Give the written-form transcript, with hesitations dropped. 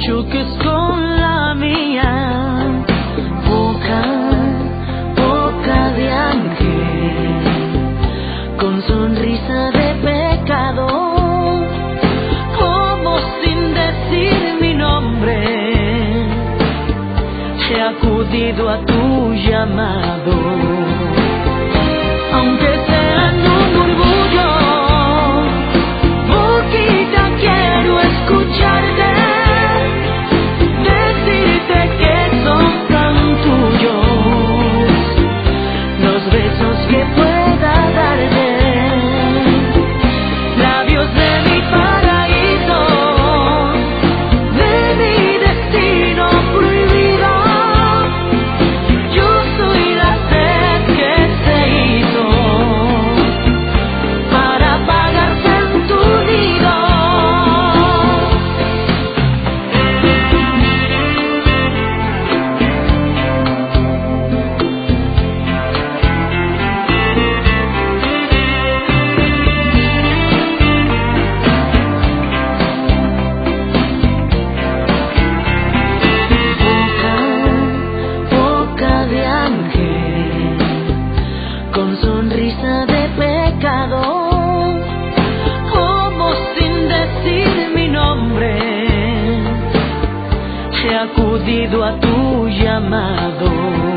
choques con la mía, boca, boca de ángel, con sonrisa de pecador, como sin decir mi nombre, he acudido a tu llamado, aunque sea en un murmullo, poquita quiero escucharte, decirte que son tan tuyos los besos que pueda darte, labios de mi paraíso, de mi destino prohibido. Yo soy la sed que se hizo para apagarse en tu nido. Boca de ángel, con sonrisa de pecador, como sin decir mi nombre, he acudido a tu llamado.